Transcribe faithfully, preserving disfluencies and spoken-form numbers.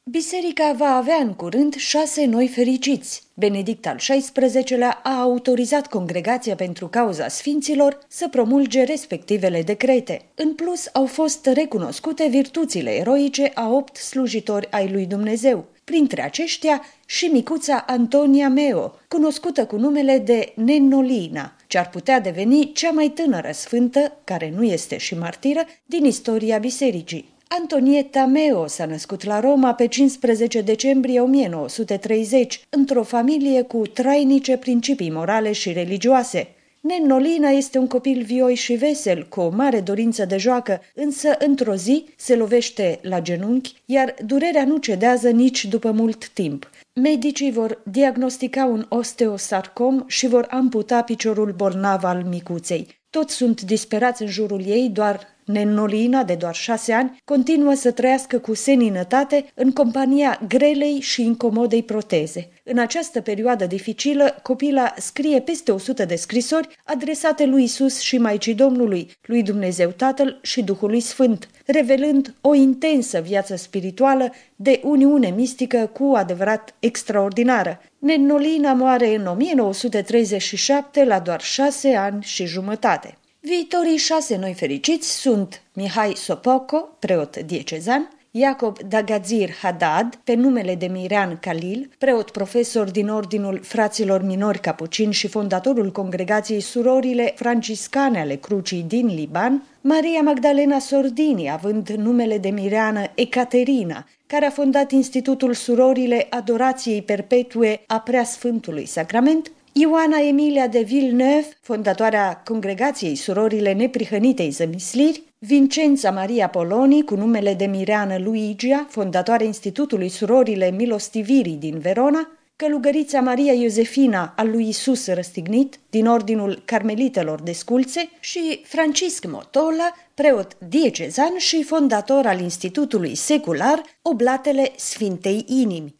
Biserica va avea în curând șase noi fericiți. Benedict al șaisprezecelea a autorizat Congregația pentru Cauza Sfinților să promulge respectivele decrete. În plus, au fost recunoscute virtuțile eroice a opt slujitori ai lui Dumnezeu. Printre aceștia și micuța Antonia Meo, cunoscută cu numele de Nennolina, ce ar putea deveni cea mai tânără sfântă, care nu este și martiră, din istoria bisericii. Antonietta Meo s-a născut la Roma pe cincisprezece decembrie o mie nouă sute treizeci, într-o familie cu trainice principii morale și religioase. Nennolina este un copil vioi și vesel, cu o mare dorință de joacă, însă într-o zi se lovește la genunchi, iar durerea nu cedează nici după mult timp. Medicii vor diagnostica un osteosarcom și vor amputa piciorul bolnav al micuței. Toți sunt disperați în jurul ei, doar Nennolina, de doar șase ani, continuă să trăiască cu seninătate în compania grelei și incomodei proteze. În această perioadă dificilă, copila scrie peste o sută de scrisori adresate lui Isus și Maicii Domnului, lui Dumnezeu Tatăl și Duhului Sfânt, revelând o intensă viață spirituală de uniune mistică cu adevărat extraordinară. Nennolina moare în o mie nouă sute treizeci și șapte la doar șase ani și jumătate. Viitorii șase noi fericiți sunt Mihai Sopoco, preot diecezan, Iacob Dagazir Haddad, pe numele de Mirean Khalil, preot profesor din Ordinul Fraților Minori Capucini și fondatorul Congregației Surorile Franciscane ale Crucii din Liban, Maria Magdalena Sordini, având numele de Mireană Ecaterina, care a fondat Institutul Surorile Adorației Perpetue a Preasfântului Sacrament, Ioana Emilia de Villeneuve, fondatoarea Congregației Surorile Neprihănitei Zămisliri, Vincența Maria Poloni, cu numele de Mireană Luigia, fondatoarea Institutului Surorile Milostivirii din Verona, călugărița Maria Iosefina al lui Isus Răstignit, din Ordinul Carmelitelor de Sculțe, și Francisc Motola, preot diecezan și fondator al Institutului Secular Oblatele Sfintei Inimi.